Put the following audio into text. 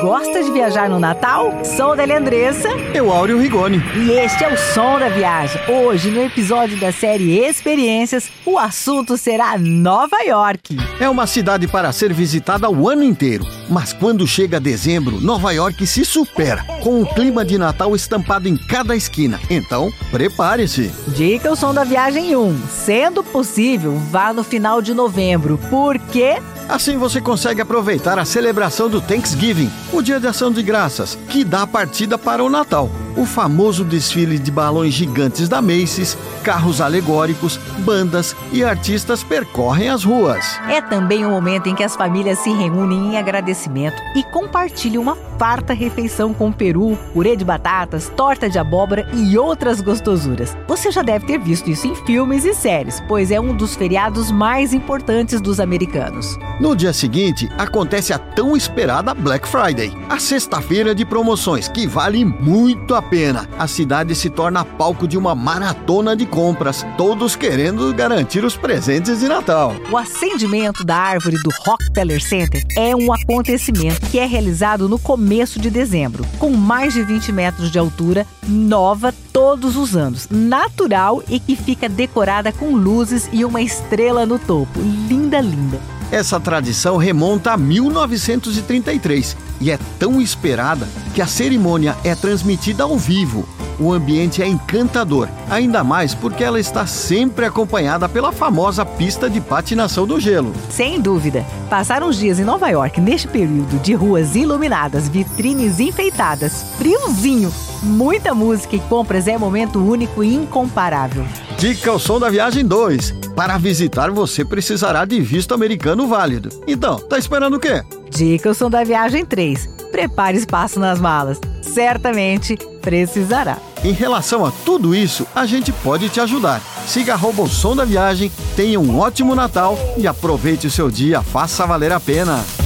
gosta de viajar no Natal? Sou Délia Andressa. Eu, Áureo Rigoni. E este é o Som da Viagem. Hoje, no episódio da série Experiências, o assunto será Nova York. É uma cidade para ser visitada o ano inteiro. Mas quando chega dezembro, Nova York se supera, com um clima de Natal estampado em cada esquina. Então, prepare-se. Dica o Som da Viagem 1. Sendo possível, vá no final de novembro. Por quê? Assim você consegue aproveitar a celebração do Thanksgiving, o Dia de Ação de Graças, que dá a partida para o Natal. O famoso desfile de balões gigantes da Macy's, carros alegóricos, bandas e artistas percorrem as ruas. É também o momento em que as famílias se reúnem em agradecimento e compartilham uma farta refeição com peru, purê de batatas, torta de abóbora e outras gostosuras. Você já deve ter visto isso em filmes e séries, pois é um dos feriados mais importantes dos americanos. No dia seguinte, acontece a tão esperada Black Friday, a sexta-feira de promoções, que vale muito a pena. A cidade se torna palco de uma maratona de compras, todos querendo garantir os presentes de Natal. O acendimento da árvore do Rockefeller Center é um acontecimento que é realizado no começo de dezembro, com mais de 20 metros de altura, nova todos os anos, natural e que fica decorada com luzes e uma estrela no topo. Linda, linda. Essa tradição remonta a 1933 e é tão esperada que a cerimônia é transmitida ao vivo. O ambiente é encantador, ainda mais porque ela está sempre acompanhada pela famosa pista de patinação do gelo. Sem dúvida, passar uns dias em Nova York neste período de ruas iluminadas, vitrines enfeitadas, friozinho, muita música e compras é momento único e incomparável. Dica o Som da Viagem 2. Para visitar, você precisará de visto americano válido. Então, tá esperando o quê? Dica o Som da Viagem 3. Prepare espaço nas malas. Certamente precisará. Em relação a tudo isso, a gente pode te ajudar. Siga @o Som da Viagem, tenha um ótimo Natal e aproveite o seu dia, faça valer a pena.